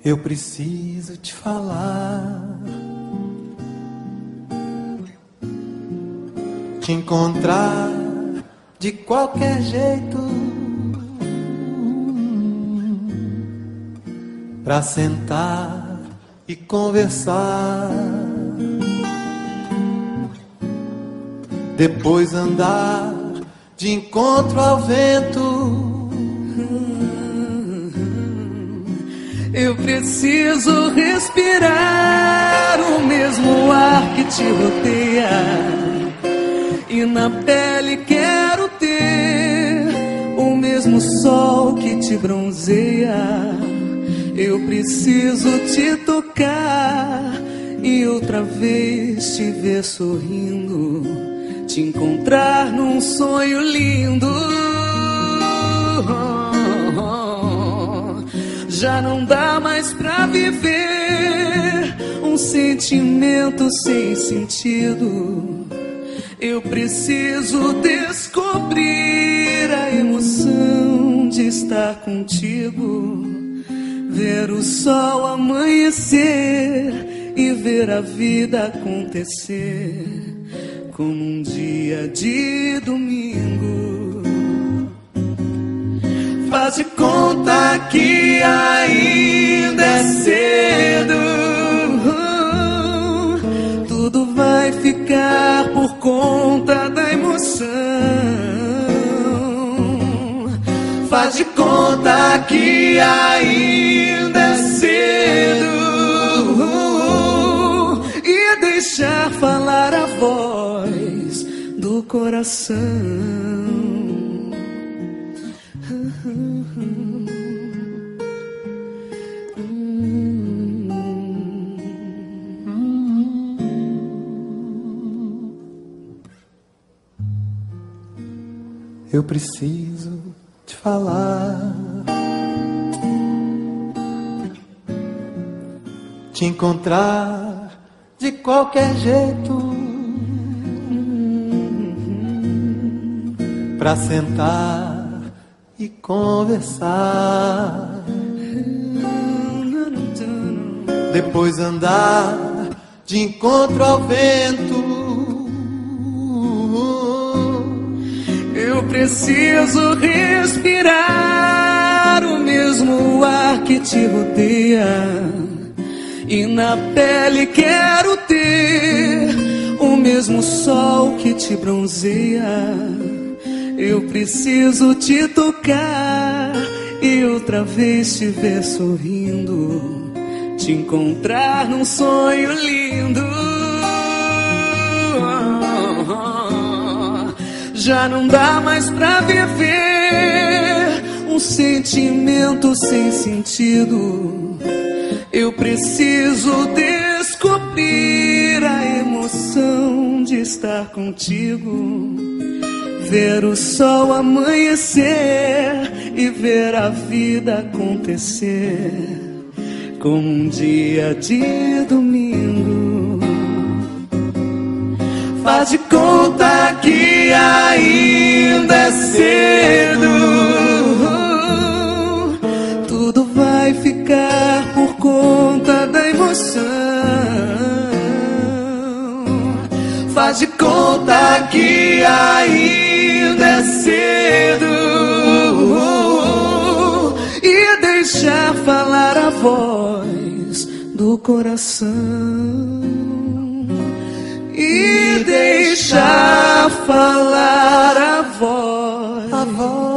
Eu preciso te falar, te encontrar de qualquer jeito, pra sentar e conversar, depois andar de encontro ao vento. Eu preciso respirar o mesmo ar que te rodeia, e na pele quero ter o mesmo sol que te bronzeia. Eu preciso te tocar e outra vez te ver sorrindo, te encontrar num sonho lindo. Já não dá mais pra viver um sentimento sem sentido. Eu preciso descobrir a emoção de estar contigo, ver o sol amanhecer e ver a vida acontecer como um dia de domingo. Faz de conta que ainda é cedo, tudo vai ficar por conta da emoção. Faz de conta que ainda é cedo e deixar falar a voz do coração. Eu preciso te falar, te encontrar de qualquer jeito, pra sentar e conversar, depois andar de encontro ao vento. Eu preciso respirar o mesmo ar que te rodeia, e na pele quero ter o mesmo sol que te bronzeia. Eu preciso te tocar e outra vez te ver sorrindo, te encontrar num sonho lindo. Já não dá mais pra viver um sentimento sem sentido. Eu preciso descobrir a emoção de estar contigo, ver o sol amanhecer e ver a vida acontecer como um dia de domingo. Faz de conta que ainda é cedo, tudo vai ficar por conta da emoção. Faz de conta que ainda é cedo e deixar falar a voz do coração. E deixar falar a voz